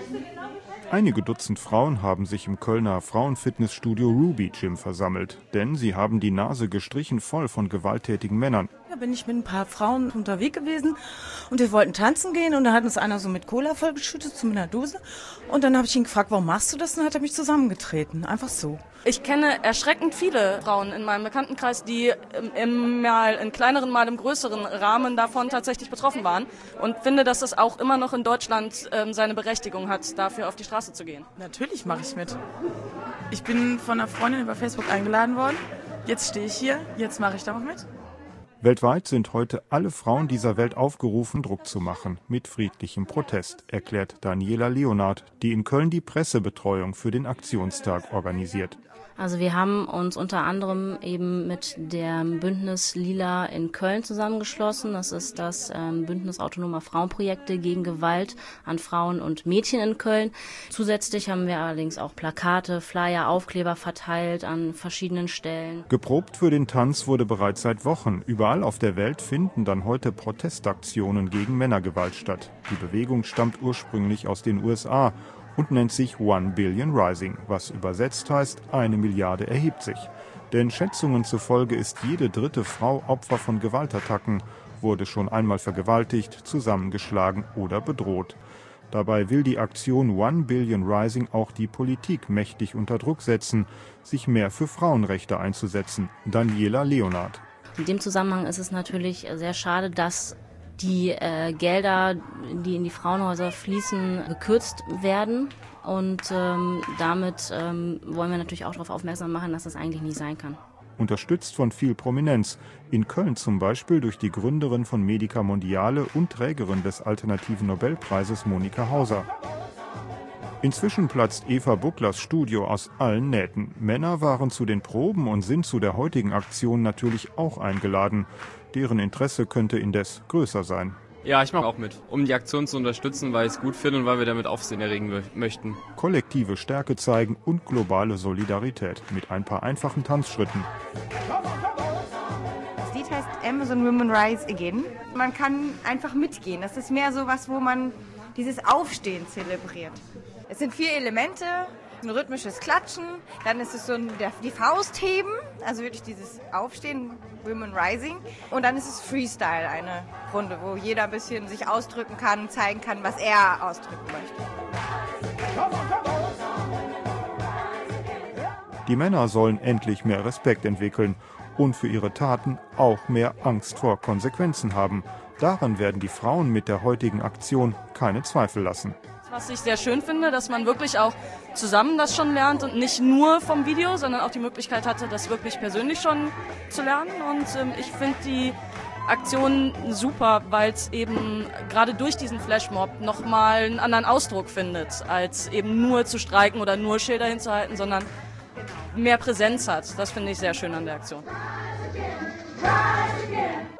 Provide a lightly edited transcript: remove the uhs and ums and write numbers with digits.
Einige Dutzend Frauen haben sich im Kölner Frauenfitnessstudio Ruby Gym versammelt, denn sie haben die Nase gestrichen voll von gewalttätigen Männern. Da bin ich mit ein paar Frauen unterwegs gewesen und wir wollten tanzen gehen und da hat uns einer so mit Cola vollgeschüttet zu einer Dose und dann habe ich ihn gefragt, warum machst du das? Und dann hat er mich zusammengetreten, einfach so. Ich kenne erschreckend viele Frauen in meinem Bekanntenkreis, die mal in kleineren, mal im größeren Rahmen davon tatsächlich betroffen waren und finde, dass es auch immer noch in Deutschland seine Berechtigung hat, dafür auf die Straße zu gehen. Natürlich mache ich mit. Ich bin von einer Freundin über Facebook eingeladen worden. Jetzt stehe ich hier, jetzt mache ich da auch mit. Weltweit sind heute alle Frauen dieser Welt aufgerufen, Druck zu machen, mit friedlichem Protest, erklärt Daniela Leonard, die in Köln die Pressebetreuung für den Aktionstag organisiert. Also wir haben uns unter anderem eben mit dem Bündnis Lila in Köln zusammengeschlossen. Das ist das Bündnis autonomer Frauenprojekte gegen Gewalt an Frauen und Mädchen in Köln. Zusätzlich haben wir allerdings auch Plakate, Flyer, Aufkleber verteilt an verschiedenen Stellen. Geprobt für den Tanz wurde bereits seit Wochen. Überall auf der Welt finden dann heute Protestaktionen gegen Männergewalt statt. Die Bewegung stammt ursprünglich aus den USA und nennt sich 1 Billion Rising, was übersetzt heißt, 1 Milliarde erhebt sich. Denn Schätzungen zufolge ist jede dritte Frau Opfer von Gewaltattacken, wurde schon einmal vergewaltigt, zusammengeschlagen oder bedroht. Dabei will die Aktion 1 Billion Rising auch die Politik mächtig unter Druck setzen, sich mehr für Frauenrechte einzusetzen. Daniela Leonard. In dem Zusammenhang ist es natürlich sehr schade, dass die Gelder, die in die Frauenhäuser fließen, gekürzt werden. Und damit wollen wir natürlich auch darauf aufmerksam machen, dass das eigentlich nicht sein kann. Unterstützt von viel Prominenz. In Köln zum Beispiel durch die Gründerin von Medica Mondiale und Trägerin des alternativen Nobelpreises Monika Hauser. Inzwischen platzt Eva Bucklers Studio aus allen Nähten. Männer waren zu den Proben und sind zu der heutigen Aktion natürlich auch eingeladen. Deren Interesse könnte indes größer sein. Ja, ich mache auch mit, um die Aktion zu unterstützen, weil ich es gut finde und weil wir damit Aufsehen erregen möchten. Kollektive Stärke zeigen und globale Solidarität mit ein paar einfachen Tanzschritten. Das Lied heißt Amazon Women Rise Again. Man kann einfach mitgehen. Das ist mehr so was, wo man dieses Aufstehen zelebriert. Es sind 4 Elemente. Ein rhythmisches Klatschen, dann ist es so die Faust heben, also wirklich dieses Aufstehen, Women Rising. Und dann ist es Freestyle, eine Runde, wo jeder ein bisschen sich ausdrücken kann, zeigen kann, was er ausdrücken möchte. Die Männer sollen endlich mehr Respekt entwickeln und für ihre Taten auch mehr Angst vor Konsequenzen haben. Daran werden die Frauen mit der heutigen Aktion keine Zweifel lassen. Was ich sehr schön finde, dass man wirklich auch zusammen das schon lernt und nicht nur vom Video, sondern auch die Möglichkeit hatte, das wirklich persönlich schon zu lernen. Und ich finde die Aktion super, weil es eben gerade durch diesen Flashmob nochmal einen anderen Ausdruck findet, als eben nur zu streiken oder nur Schilder hinzuhalten, sondern mehr Präsenz hat. Das finde ich sehr schön an der Aktion.